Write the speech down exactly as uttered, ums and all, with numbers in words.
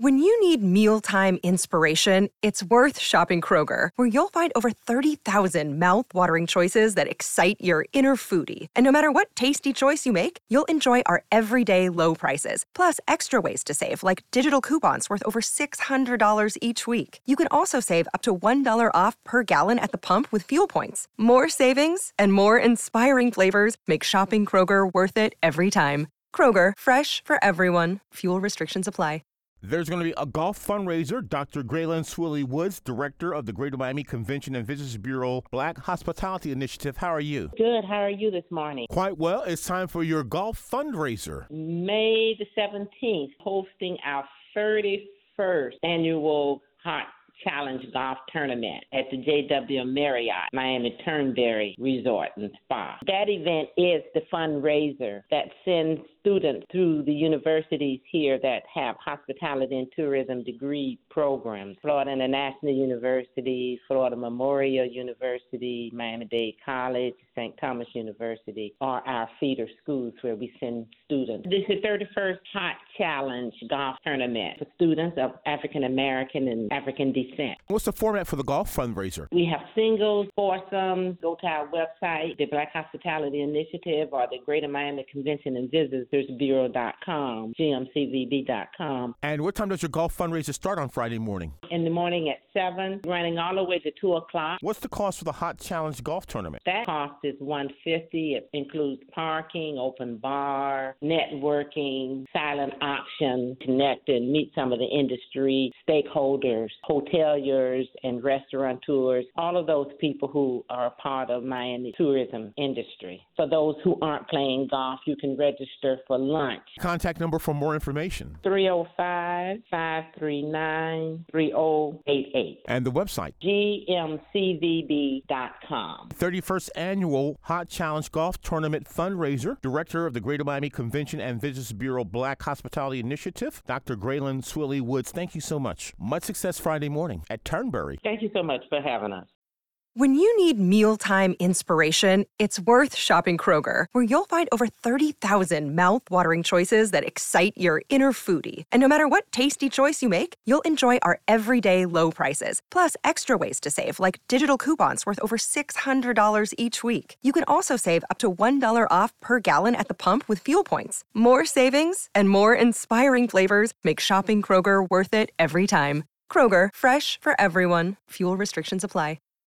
When you need mealtime inspiration, it's worth shopping Kroger, where you'll find over thirty thousand mouth-watering choices that excite your inner foodie. And no matter what tasty choice you make, you'll enjoy our everyday low prices, plus extra ways to save, like digital coupons worth over six hundred dollars each week. You can also save up to one dollar off per gallon at the pump with fuel points. More savings and more inspiring flavors make shopping Kroger worth it every time. Kroger, fresh for everyone. Fuel restrictions apply. There's going to be a golf fundraiser. Doctor Graylin Swilly Woods, director of the Greater Miami Convention and Visitors Bureau Black Hospitality Initiative. How are you? Good. How are you this morning? Quite well. It's time for your golf fundraiser. May the seventeenth, hosting our thirty-first annual Hot Challenge Golf Tournament at the J W Marriott Miami Turnberry Resort and Spa. That event is the fundraiser that sends students through the universities here that have hospitality and tourism degree programs. Florida International University, Florida Memorial University, Miami-Dade College, Saint Thomas University are our feeder schools where we send students. This is the thirty-first Hot Challenge Golf Tournament for students of African American and African descent. What's the format for the golf fundraiser? We have singles, foursomes. Go to our website, the Black Hospitality Initiative, or the Greater Miami Convention and Visitors Bureau dot com, G M C V B dot com. And what time does your golf fundraiser start on Friday morning? In the morning at seven, running all the way to two o'clock. What's the cost for the Hot Challenge Golf Tournament? That cost is one hundred fifty dollars. It includes parking, open bar, networking, silent auction, connect and meet some of the industry stakeholders, hoteliers and restaurateurs, all of those people who are a part of Miami tourism industry. For those who aren't playing golf, you can register for lunch. Contact number for more information. three oh five, five three nine, three oh eight eight. And the website? G M C V B dot com. thirty-first Annual Hot Challenge Golf Tournament Fundraiser. Director of the Greater Miami Convention and Visitors Bureau Black Hospitality Initiative, Doctor Graylin Swilly Woods. Thank you so much. Much success Friday morning at Turnberry. Thank you so much for having us. When you need mealtime inspiration, it's worth shopping Kroger, where you'll find over thirty thousand mouth-watering choices that excite your inner foodie. And no matter what tasty choice you make, you'll enjoy our everyday low prices, plus extra ways to save, like digital coupons worth over six hundred dollars each week. You can also save up to one dollar off per gallon at the pump with fuel points. More savings and more inspiring flavors make shopping Kroger worth it every time. Kroger, fresh for everyone. Fuel restrictions apply.